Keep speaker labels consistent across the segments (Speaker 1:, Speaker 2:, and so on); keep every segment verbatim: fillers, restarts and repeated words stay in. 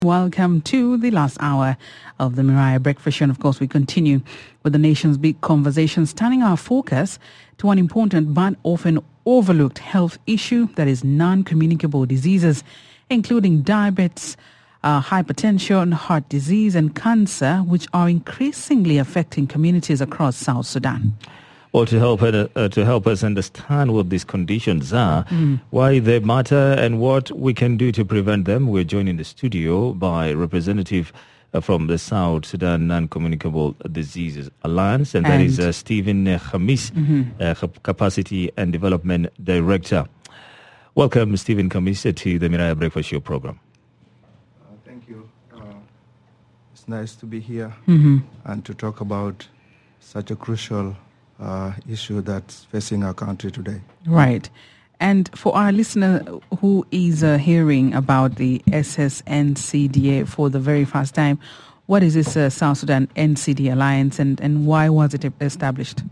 Speaker 1: Welcome to the last hour of the Mariah Breakfast Show. And of course, we continue with the nation's big conversations, turning our focus to one important but often overlooked health issue, that is non-communicable diseases, including diabetes, uh, hypertension, heart disease, and cancer, which are increasingly affecting communities across South Sudan.
Speaker 2: Well, to help uh, uh, to help us understand what these conditions are, mm. why they matter, and what we can do to prevent them, we're joined in the studio by representative uh, from the South Sudan Non-Communicable Diseases Alliance, and, and that is uh, Stephen Khamis, mm-hmm. uh, Capacity and Development Director. Welcome, Stephen Khamis, to the Mariah Breakfast Show program.
Speaker 3: Uh, thank you. Uh, it's nice to be here
Speaker 1: mm-hmm.
Speaker 3: and to talk about such a crucial Uh, issue that's facing our country today.
Speaker 1: Right. And for our listener who is uh, hearing about the S S N C D A for the very first time, what is this uh, South Sudan N C D Alliance, and, and why was it established?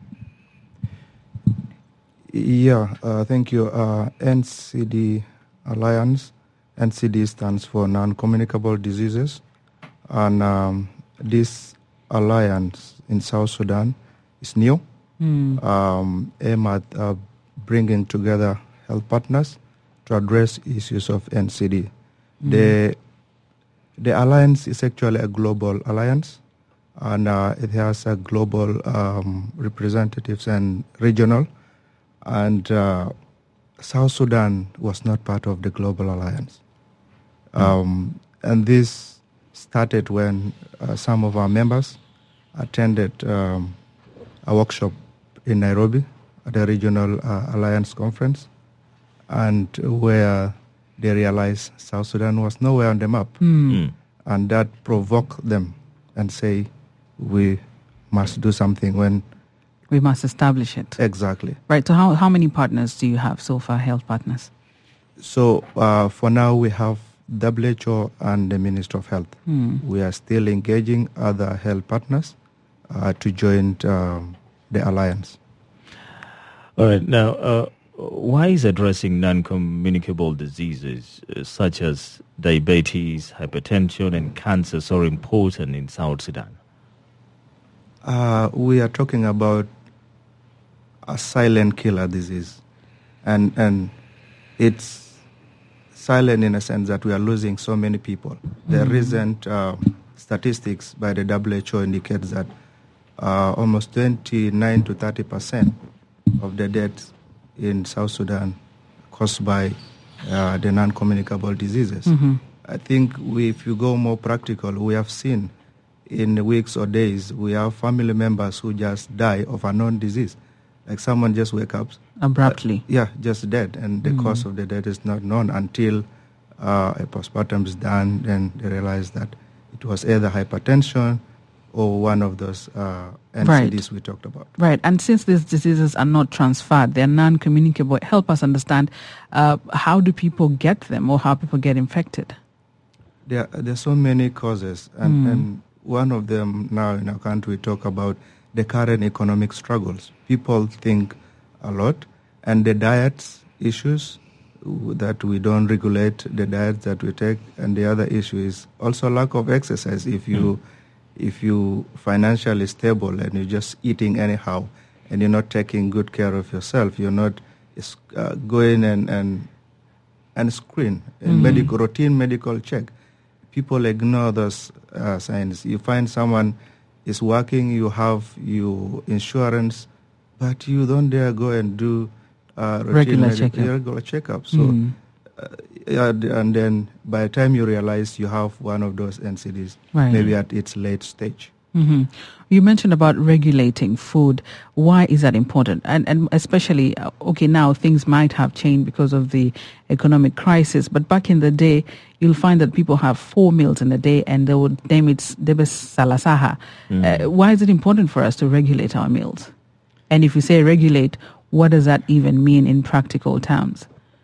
Speaker 3: Yeah, uh, thank you. Uh, N C D Alliance, N C D stands for Non-Communicable Diseases. And um, this alliance in South Sudan is new.
Speaker 1: Mm.
Speaker 3: Um, aim at uh, bringing together health partners to address issues of N C D. Mm. The the alliance is actually a global alliance, and uh, it has a global um, representatives and regional. And uh, South Sudan was not part of the global alliance, mm. um, and this started when uh, some of our members attended um, a workshop in Nairobi at the Regional uh, Alliance Conference, and where they realized South Sudan was nowhere on the map.
Speaker 1: Mm. Mm.
Speaker 3: And that provoked them and say, we must do something when...
Speaker 1: We must establish it.
Speaker 3: Exactly.
Speaker 1: Right, so how, how many partners do you have so far, health partners?
Speaker 3: So uh, for now we have W H O and the Ministry of Health.
Speaker 1: Mm.
Speaker 3: We are still engaging other health partners uh, to join um, the alliance.
Speaker 2: All right. Now, uh, why is addressing non-communicable diseases uh, such as diabetes, hypertension, and cancer so important in South Sudan?
Speaker 3: Uh, we are talking about a silent killer disease. And, and it's silent in a sense that we are losing so many people. Mm-hmm. The recent uh, statistics by the W H O indicates that Uh, almost twenty-nine to thirty percent of the deaths in South Sudan caused by uh, the non-communicable diseases.
Speaker 1: Mm-hmm.
Speaker 3: I think we, if you go more practical, we have seen in weeks or days, we have family members who just die of a known disease. Like someone just wake up.
Speaker 1: Abruptly.
Speaker 3: Uh, yeah, just dead. And the mm-hmm. cause of the death is not known until uh, a postmortem is done. Then they realize that it was either hypertension or one of those uh, N C Ds right. we talked about.
Speaker 1: Right, and since these diseases are not transferred, they're non-communicable, help us understand uh, how do people get them or how people get infected?
Speaker 3: There, there are so many causes, and, mm. and one of them now in our country, we talk about the current economic struggles. People think a lot, and the diets issues that we don't regulate, the diets that we take, and the other issue is also lack of exercise. If you... Mm. If you financially stable and you're just eating anyhow and you're not taking good care of yourself, you're not uh, going and and, and screen, mm-hmm. medical, routine medical check. People ignore those uh, signs. You find someone is working, you have your insurance, but you don't dare go and do uh, routine
Speaker 1: regular,
Speaker 3: medical,
Speaker 1: checkup.
Speaker 3: regular checkup. So,
Speaker 1: mm.
Speaker 3: uh, and then by the time you realize you have one of those N C Ds,
Speaker 1: right.
Speaker 3: maybe at its late stage.
Speaker 1: Mm-hmm. You mentioned about regulating food. Why is that important? And and especially, uh, okay, now things might have changed because of the economic crisis, but back in the day, you'll find that people have four meals in a day and they would name it Debes Salasaha. Mm. Uh, why is it important for us to regulate our meals? And if you say regulate, what does that even mean in practical terms?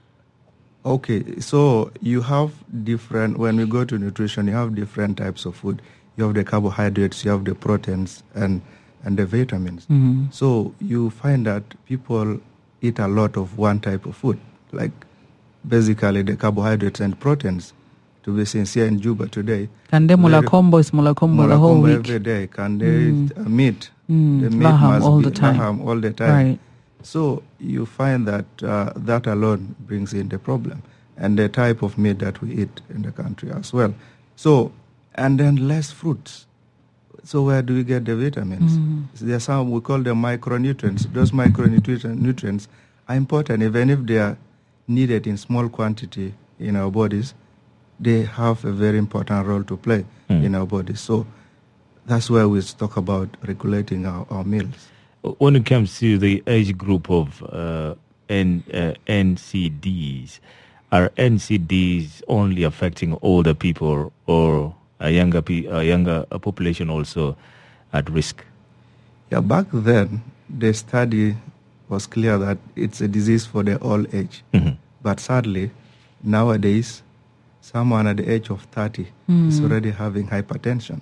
Speaker 3: Okay, so you have different, when we go to nutrition, you have different types of food. You have the carbohydrates, you have the proteins, and, and the vitamins.
Speaker 1: Mm-hmm.
Speaker 3: So you find that people eat a lot of one type of food, like basically the carbohydrates and proteins to be sincere, in Juba today.
Speaker 1: Kande mula kombo is mula kombo the whole week.
Speaker 3: Every day. Kande mm. meat.
Speaker 1: Mm.
Speaker 3: The meat
Speaker 1: Laham
Speaker 3: must
Speaker 1: all
Speaker 3: be
Speaker 1: the time.
Speaker 3: laham all the time.
Speaker 1: Right.
Speaker 3: So you find that uh, that alone brings in the problem, and the type of meat that we eat in the country as well. So, and then less fruits. So where do we get the vitamins?
Speaker 1: Mm.
Speaker 3: There are some, we call them micronutrients. Those micronutrients nutrients are important, even if they are needed in small quantity in our bodies. They have a very important role to play mm. in our bodies. So that's where we talk about regulating our, our meals.
Speaker 2: When it comes to the age group of uh, N, uh, N C Ds, are N C Ds only affecting older people, or a younger pe- a younger a population also at risk?
Speaker 3: Yeah, back then the study was clear that it's a disease for the old age. Mm-hmm. But sadly, nowadays, someone at the age of thirty mm. is already having hypertension.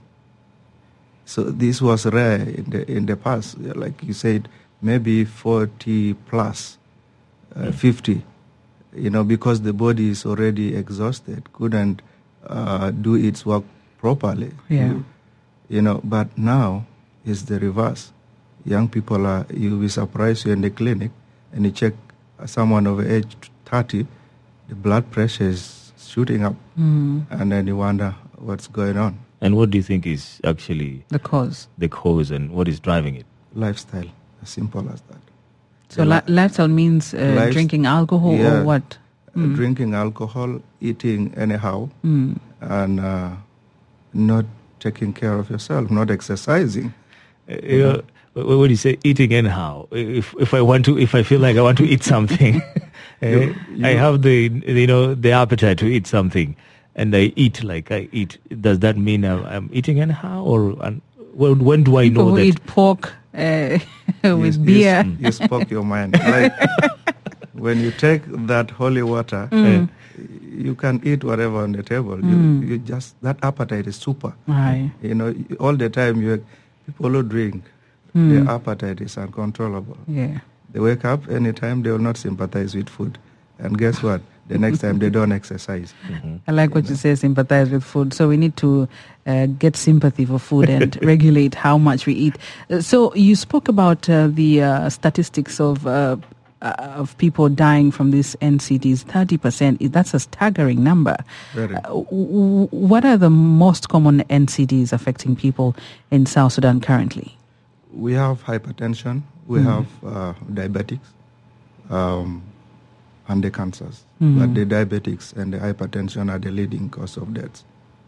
Speaker 3: So this was rare in the in the past. Like you said, maybe forty plus, uh, mm. fifty, you know, because the body is already exhausted, couldn't uh, do its work properly.
Speaker 1: Yeah.
Speaker 3: You, you know, but now it's the reverse. Young people are, you'll be surprised, you're in the clinic and you check someone over age thirty, the blood pressure is shooting up, mm. and then you wonder what's going on.
Speaker 2: And what do you think is actually
Speaker 1: the cause?
Speaker 2: The cause, and what is driving it?
Speaker 3: Lifestyle, as simple as that.
Speaker 1: So li- lifestyle means uh,
Speaker 3: Life,
Speaker 1: drinking alcohol
Speaker 3: yeah,
Speaker 1: or what?
Speaker 3: Mm.
Speaker 1: Mm.
Speaker 3: Drinking alcohol, eating anyhow,
Speaker 1: mm.
Speaker 3: and uh, not taking care of yourself, not exercising.
Speaker 2: Uh, you know, when you say eating anyhow, if if I want to, if I feel like I want to eat something, you, you, I have the you know the appetite to eat something, and I eat like I eat. Does that mean I'm, I'm eating anyhow, or and when, when do I
Speaker 1: People
Speaker 2: know
Speaker 1: who
Speaker 2: that?
Speaker 1: Eat pork uh, with
Speaker 3: you,
Speaker 1: beer.
Speaker 3: You, you spoke your mind. Like when you take that holy water,
Speaker 1: mm.
Speaker 3: uh, you can eat whatever on the table. Mm. You, you just that appetite is super.
Speaker 1: Right.
Speaker 3: You know, all the time you people who drink. Mm. Their appetite is uncontrollable.
Speaker 1: Yeah.
Speaker 3: They wake up anytime, they will not sympathize with food. And guess what? The next time they don't exercise.
Speaker 1: Mm-hmm. I like what you say, sympathize with food. So we need to uh, get sympathy for food and regulate how much we eat. Uh, so you spoke about uh, the uh, statistics of uh, uh, of people dying from these N C Ds, thirty percent. That's a staggering number.
Speaker 3: Very.
Speaker 1: Uh, w- what are the most common N C Ds affecting people in South Sudan currently?
Speaker 3: We have hypertension, we mm. have uh, diabetics, um, and the cancers. Mm. But the diabetics and the hypertension are the leading cause of deaths.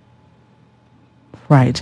Speaker 1: Right.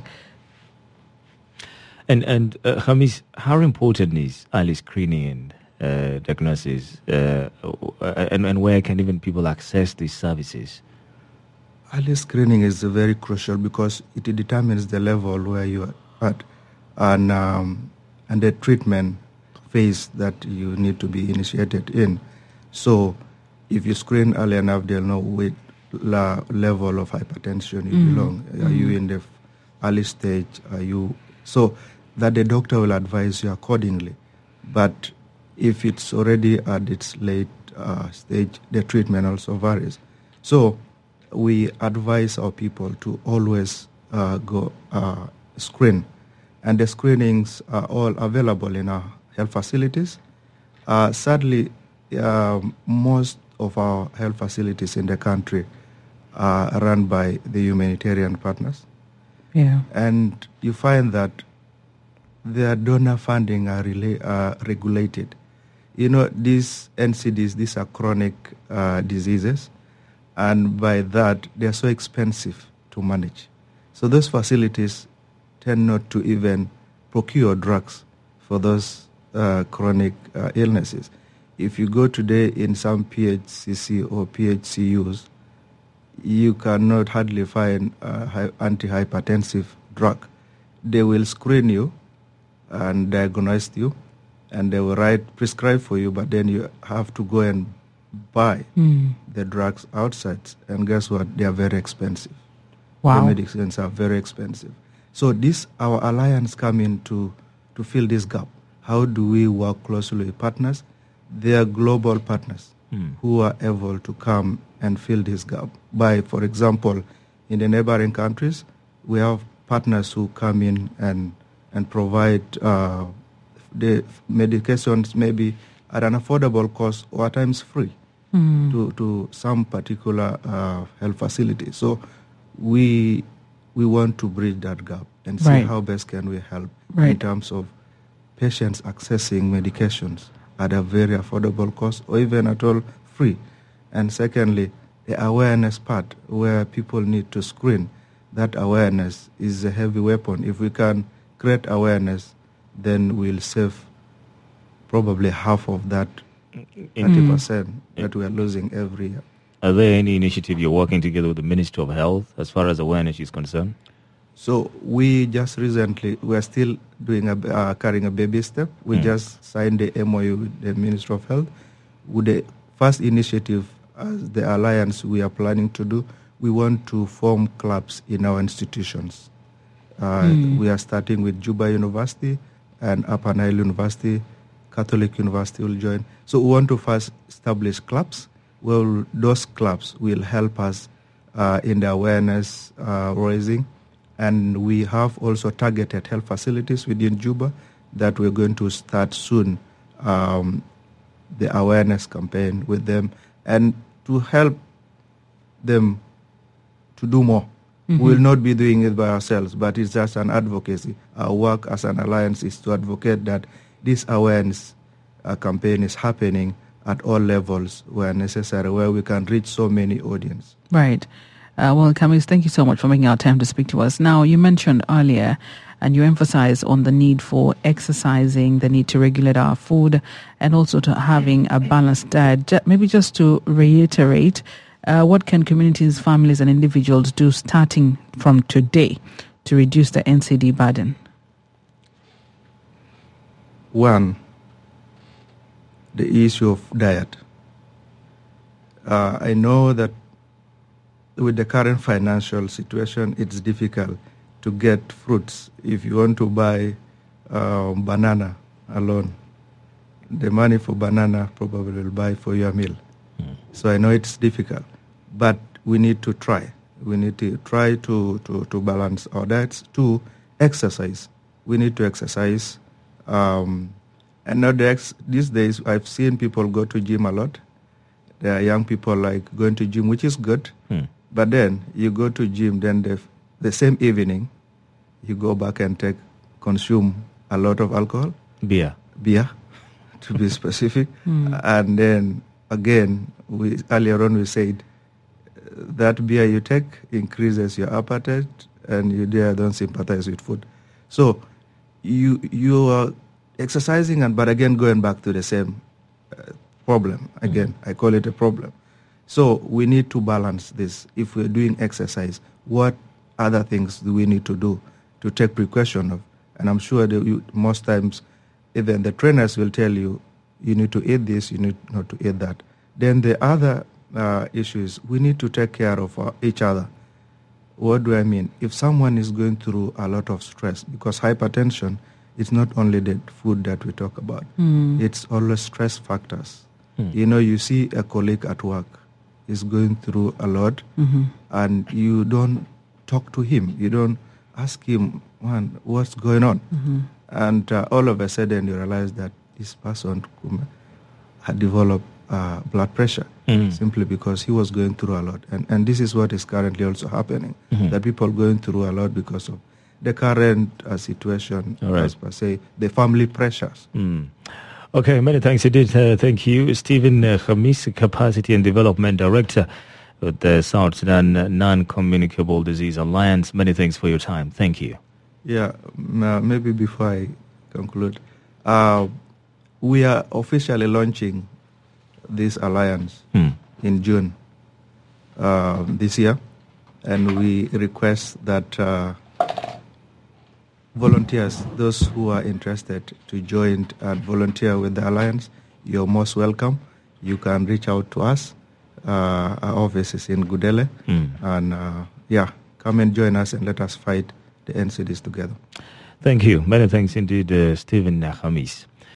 Speaker 2: And, and uh, Hamis, how important is early screening and uh, diagnosis, uh, and, and where can even people access these services?
Speaker 3: Early screening is very crucial because it determines the level where you are at. And um, and the treatment phase that you need to be initiated in. So if you screen early enough, they'll know which la- level of hypertension you mm. belong. Are mm. you in the early stage? Are you so that the doctor will advise you accordingly. But if it's already at its late uh, stage, the treatment also varies. So we advise our people to always uh, go uh, screen. And the screenings are all available in our health facilities. Uh, sadly, uh, most of our health facilities in the country are run by the humanitarian partners.
Speaker 1: Yeah.
Speaker 3: And you find that their donor funding are rela- uh, regulated. You know, these N C Ds, these are chronic uh, diseases, and by that, they're so expensive to manage. So those facilities tend not to even procure drugs for those uh, chronic uh, illnesses. If you go today in some P H C C or P H C Us, you cannot hardly find uh, antihypertensive drug. They will screen you and diagnose you, and they will write, prescribe for you, but then you have to go and buy mm. the drugs outside. And guess what? They are very expensive.
Speaker 1: Wow.
Speaker 3: The medicines are very expensive. So this, our alliance come in to, to fill this gap. How do we work closely with partners? They are global partners mm. who are able to come and fill this gap by, for example, in the neighboring countries, we have partners who come in and and provide uh, the medications maybe at an affordable cost or at times free mm. to, to some particular uh, health facility. So we we want to bridge that gap and see right. how best can we help right. in terms of patients accessing medications at a very affordable cost or even at all free. And secondly, the awareness part where people need to screen. That awareness is a heavy weapon. If we can create awareness, then we'll save probably half of that thirty percent mm. that we are losing every year.
Speaker 2: Are there any initiative you're working together with the Ministry of Health as far as awareness is concerned?
Speaker 3: So we just recently, we are still doing a, uh, carrying a baby step. We mm. just signed the M O U with the Ministry of Health. With the first initiative as the alliance we are planning to do, we want to form clubs in our institutions. Uh, mm. We are starting with Juba University and Upper Nile University. Catholic University will join. So we want to first establish clubs. Well, those clubs will help us uh, in the awareness uh, raising. And we have also targeted health facilities within Juba that we're going to start soon um, the awareness campaign with them and to help them to do more. Mm-hmm. We will not be doing it by ourselves, but it's just an advocacy. Our work as an alliance is to advocate that this awareness uh, campaign is happening at all levels where necessary, where we can reach so many audience.
Speaker 1: Right. Uh, well, Khamis, thank you so much for making our time to speak to us. Now, you mentioned earlier, and you emphasized on the need for exercising, the need to regulate our food, and also to having a balanced diet. Maybe just to reiterate, uh, what can communities, families, and individuals do starting from today to reduce the N C D burden?
Speaker 3: One, the issue of diet. Uh, I know that with the current financial situation, it's difficult to get fruits. If you want to buy uh, banana alone, the money for banana probably will buy for your meal. Mm. So I know it's difficult, but we need to try. We need to try to, to, to balance our diets. To exercise. We need to exercise. Um, and now the ex- these days, I've seen people go to gym a lot. There are young people like going to gym, which is good. Mm. But then you go to gym, then the, the same evening, you go back and take consume a lot of alcohol.
Speaker 2: Beer.
Speaker 3: Beer, to be specific. Mm. And then again, we earlier on we said that beer you take increases your appetite and you there don't sympathize with food. So you you are exercising, and but again going back to the same uh, problem. Again, mm. I call it a problem. So we need to balance this. If we're doing exercise, what other things do we need to do to take precaution of? And I'm sure that you, most times, even the trainers will tell you, you need to eat this, you need not to eat that. Then the other uh, issue is we need to take care of uh, each other. What do I mean? If someone is going through a lot of stress, because hypertension, it's not only the food that we talk about. Mm. It's always stress factors. Mm. You know, you see a colleague at work is going through a lot, mm-hmm. and you don't talk to him. You don't ask him, man, what's going on? Mm-hmm. And uh, all of a sudden you realize that this person had developed uh, blood pressure mm-hmm. simply because he was going through a lot. And, and this is what is currently also happening, mm-hmm. that people going through a lot because of the current uh, situation, right. as per se, the family pressures.
Speaker 2: Mm. Okay, many thanks indeed. Uh, thank you. Stephen uh, Khamis, Capacity and Development Director with the South Sudan Non-Communicable Disease Alliance. Many thanks for your time. Thank you.
Speaker 3: Yeah, uh, maybe before I conclude, uh, we are officially launching this alliance hmm. in June uh, this year, and we request that uh, volunteers, those who are interested to join and volunteer with the Alliance, you're most welcome. You can reach out to us. Uh, our office is in Gudele. Mm. And uh, yeah, come and join us and let us fight the N C Ds together.
Speaker 2: Thank you. Many thanks indeed, uh, Stephen Khamis.